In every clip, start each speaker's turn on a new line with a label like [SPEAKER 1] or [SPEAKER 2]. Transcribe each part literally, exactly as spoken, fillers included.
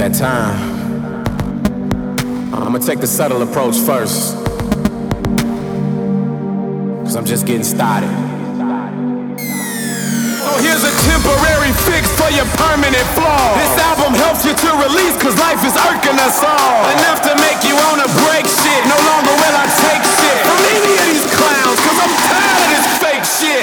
[SPEAKER 1] that time. I'm gonna take the subtle approach first, cause I'm just getting started. So here's a temporary fix for your permanent flaw. This album helps you to release, cause life is irking us all. Enough to make you wanna break shit. No longer will I take shit from any of these clowns, cause I'm tired of this fake shit.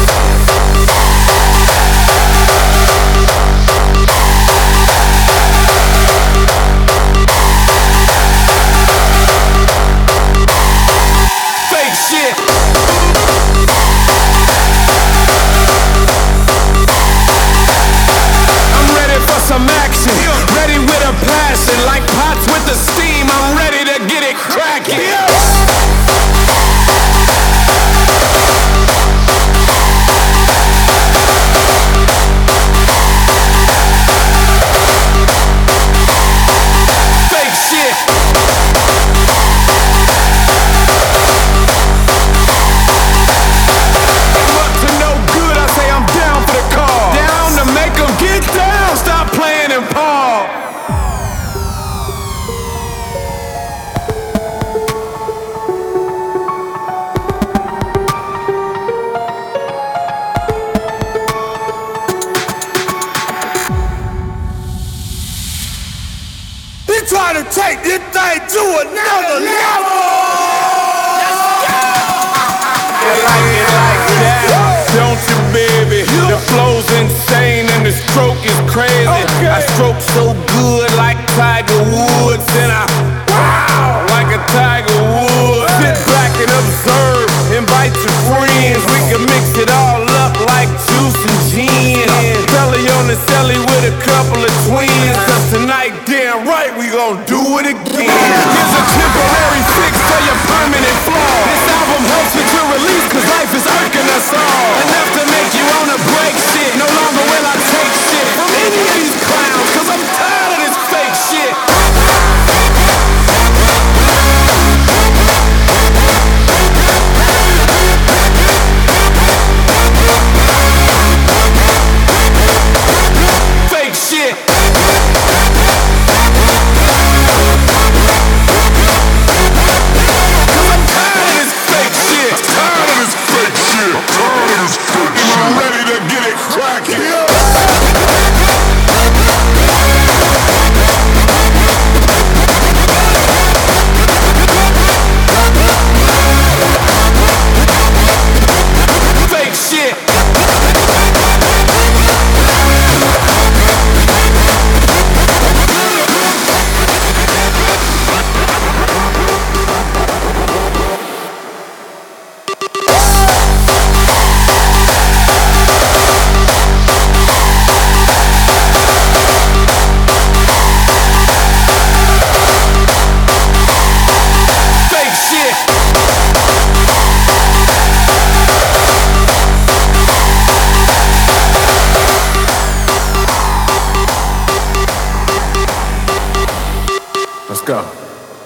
[SPEAKER 1] Some action, ready with a passion, like pots with the steam. I'm ready to get it cracking. Fake shit. I'm up to no good. I say I'm down for the call. Down to make them get down. Stop playing and Paul.
[SPEAKER 2] He trying to take this thing to another level.
[SPEAKER 1] You like it like that, don't you, baby? The flow's insane and the stroke is crazy.
[SPEAKER 2] Okay.
[SPEAKER 1] I stroke so good like Tiger Woods, and I wow like a Tiger Woods. Sit back and observe, invite your friends. We can mix it all up like juice and gin. Belly on the celly with a couple of twins. Cause tonight, damn right, we gon' do it again. Here's a temporary fix for your permanent flaw. This album helps you to release, cause life is irking us all. Enough to make you wanna break shit. No longer will I take shit from any of these clowns, cause I'm tired of this fake shit. Fake shit. Cause I'm tired of this fake shit.
[SPEAKER 2] Tired of this fake shit. Tired of this fake shit. I'm ready to get it cracking.
[SPEAKER 1] Fake shit. Fake shit. Let's go.